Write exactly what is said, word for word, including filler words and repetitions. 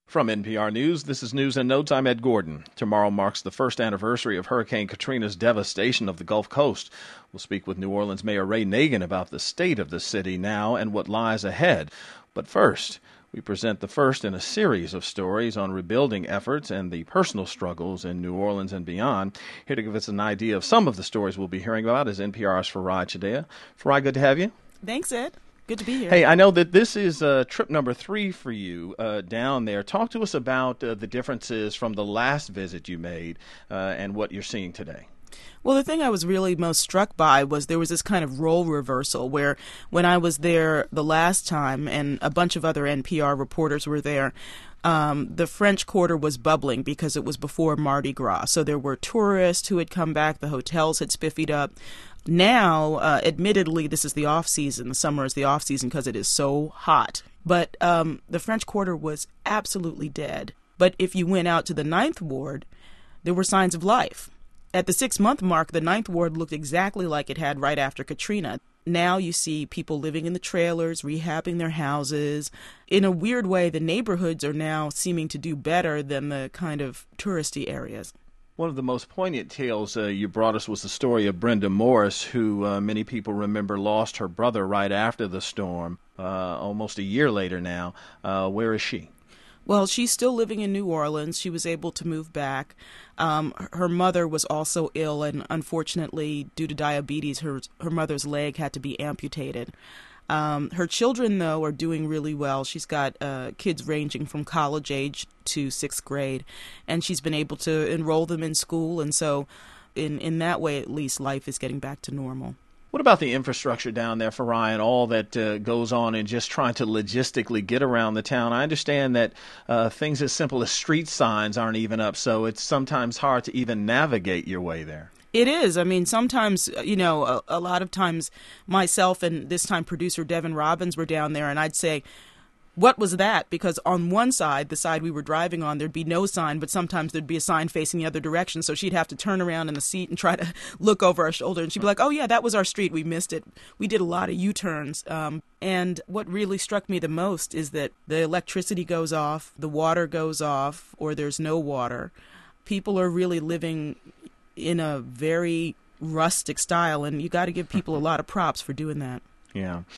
From N P R News, this is News in No Time. Ed Gordon. Tomorrow marks the first anniversary of Hurricane Katrina's devastation of the Gulf Coast. We'll speak with New Orleans Mayor Ray Nagin about the state of the city now and what lies ahead. But first, we present the first in a series of stories on rebuilding efforts and the personal struggles in New Orleans and beyond. Here to give us an idea of some of the stories we'll be hearing about is N P R's Farai Chideya. Farai, good to have you. Thanks, Ed. Good to be here. Hey, I know that this is uh, trip number three for you uh, down there. Talk to us about uh, the differences from the last visit you made uh, and what you're seeing today. Well, the thing I was really most struck by was there was this kind of role reversal where when I was there the last time and a bunch of other N P R reporters were there, um, the French Quarter was bubbling because it was before Mardi Gras. So there were tourists who had come back. The hotels had spiffied up. Now, uh, admittedly, this is the off-season. The summer is the off-season because it is so hot. But um, the French Quarter was absolutely dead. But if you went out to the Ninth Ward, there were signs of life. At the six-month mark, the Ninth Ward looked exactly like it had right after Katrina. Now you see people living in the trailers, rehabbing their houses. In a weird way, the neighborhoods are now seeming to do better than the kind of touristy areas. One of the most poignant tales uh, you brought us was the story of Brenda Morris, who uh, many people remember lost her brother right after the storm, uh, almost a year later now. Uh, where is she? Well, she's still living in New Orleans. She was able to move back. Um, her mother was also ill, and unfortunately, due to diabetes, her her mother's leg had to be amputated. Um, her children, though, are doing really well. She's got uh, kids ranging from college age to sixth grade, and she's been able to enroll them in school. And so in, in that way, at least, life is getting back to normal. What about the infrastructure down there, Farai, and all that uh, goes on in just trying to logistically get around the town? I understand that uh, things as simple as street signs aren't even up, so it's sometimes hard to even navigate your way there. It is. I mean, sometimes, you know, a, a lot of times myself and this time producer Devin Robbins were down there, and I'd say, what was that? Because on one side, the side we were driving on, there'd be no sign, but sometimes there'd be a sign facing the other direction. So she'd have to turn around in the seat and try to look over her shoulder. And she'd be like, oh, yeah, that was our street. We missed it. We did a lot of U-turns. Um, and what really struck me the most is that the electricity goes off, the water goes off, or there's no water. People are really living in a very rustic style, and you got to give people a lot of props for doing that. Yeah.